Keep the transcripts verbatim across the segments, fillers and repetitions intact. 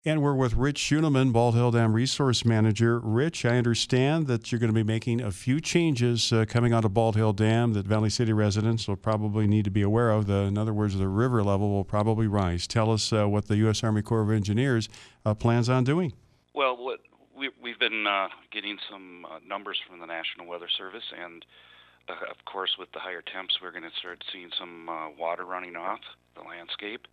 And we're with Rich Schuneman, Bald Hill Dam Resource Manager. Rich, I understand that you're going to be making a few changes uh, coming out of Bald Hill Dam that Valley City residents will probably need to be aware of. The, in other words, the river level will probably rise. Tell us uh, what the U S Army Corps of Engineers uh, plans on doing. Well, what we, we've been uh, getting some uh, numbers from the National Weather Service, and uh, of course, with the higher temps, we're going to start seeing some uh, water running off the landscape.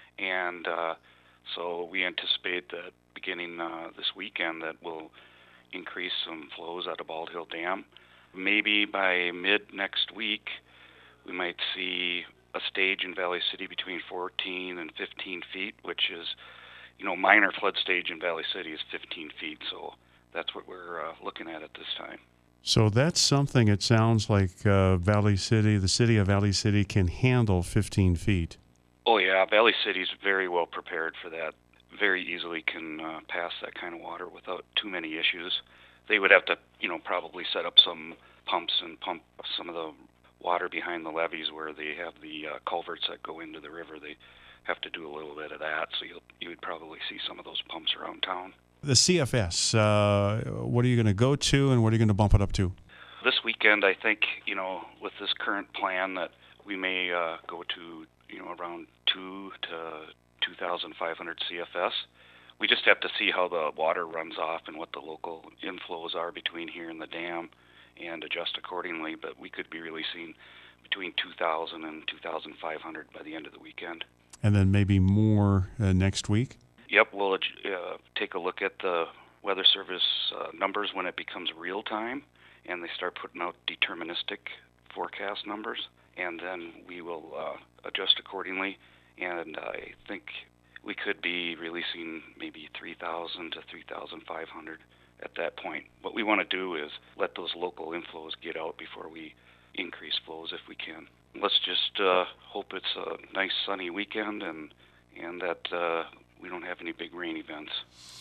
And uh, so we anticipate that beginning uh, this weekend that will increase some flows out of Bald Hill Dam. Maybe by mid next week, we might see a stage in Valley City between fourteen and fifteen feet, which is, you know, minor flood stage in Valley City is fifteen feet. So that's what we're uh, looking at at this time. So that's something it sounds like uh, Valley City, the city of Valley City can handle fifteen feet. Oh, yeah. Valley City's very well prepared for that. Very easily can uh, pass that kind of water without too many issues. They would have to, you know, probably set up some pumps and pump some of the water behind the levees where they have the uh, culverts that go into the river. They have to do a little bit of that, so you'll, you would probably see some of those pumps around town. The C F S, uh, what are you going to go to and what are you going to bump it up to? This weekend, I think, you know, with this current plan that we may uh, go to, you know, around two to two thousand five hundred C F S. We just have to see how the water runs off and what the local inflows are between here and the dam and adjust accordingly, but we could be releasing between two thousand and two thousand five hundred by the end of the weekend. And then maybe more uh, next week? Yep, we'll uh, take a look at the Weather Service uh, numbers when it becomes real time and they start putting out deterministic forecast numbers, and then we will uh, adjust accordingly. And I think we could be releasing maybe three thousand to three thousand five hundred at that point. What we want to do is let those local inflows get out before we increase flows if we can. Let's just uh, hope it's a nice sunny weekend and and that uh, we don't have any big rain events.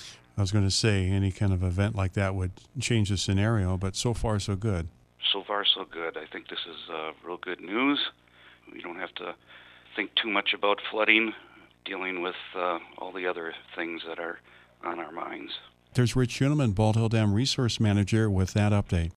I was going to say any kind of event like that would change the scenario, but so far so good. So far so good. I think this is uh, real good news. We don't have to think too much about flooding, dealing with uh, all the other things that are on our minds. There's Rich Schuneman, Bald Hill Dam Resource Manager, with that update.